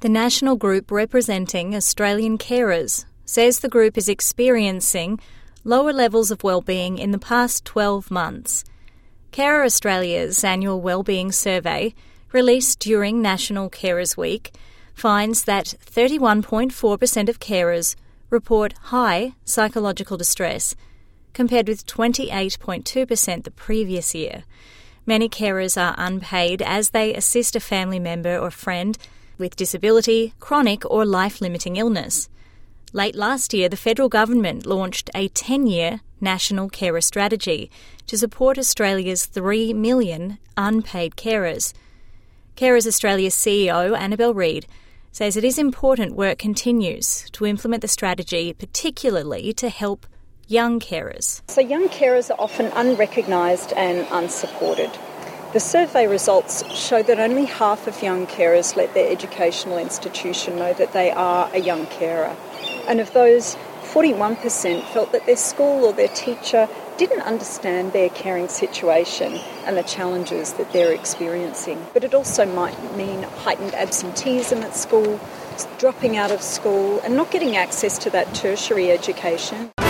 The national group representing Australian carers says the group is experiencing lower levels of wellbeing in the past 12 months. Carer Australia's annual wellbeing survey, released during National Carers Week, finds that 31.4% of carers report high psychological distress, compared with 28.2% the previous year. Many carers are unpaid as they assist a family member or friend with disability, chronic or life-limiting illness. Late last year, the federal government launched a 10-year national carer strategy to support Australia's 3 million unpaid carers. Carers Australia's CEO, Annabelle Reid, says it is important work continues to implement the strategy, particularly to help young carers. So young carers are often unrecognised and unsupported. The survey results show that only half of young carers let their educational institution know that they are a young carer. And of those, 41% felt that their school or their teacher didn't understand their caring situation and the challenges that they're experiencing. But it also might mean heightened absenteeism at school, dropping out of school and not getting access to that tertiary education.